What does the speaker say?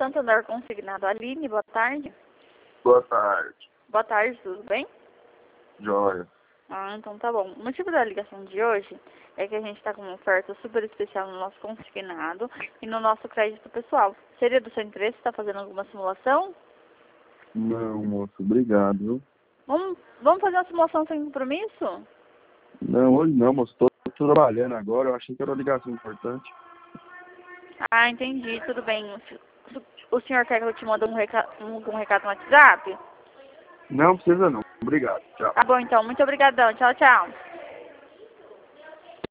Santo André Consignado. Aline, boa tarde. Boa tarde. Boa tarde, tudo bem? Joia. Ah, então tá bom. O motivo da ligação de hoje é que a gente está com uma oferta super especial no nosso consignado e no nosso crédito pessoal. Seria do seu interesse estar fazendo alguma simulação? Não, moço, obrigado, viu? Vamos fazer uma simulação sem compromisso? Não, hoje não, moço, tô trabalhando agora, eu achei que era uma ligação importante. Ah, entendi, tudo bem. O senhor quer que eu te mande um recado no WhatsApp? Não precisa não, obrigado, tchau. Tá bom então, muito obrigadão. Tchau, tchau.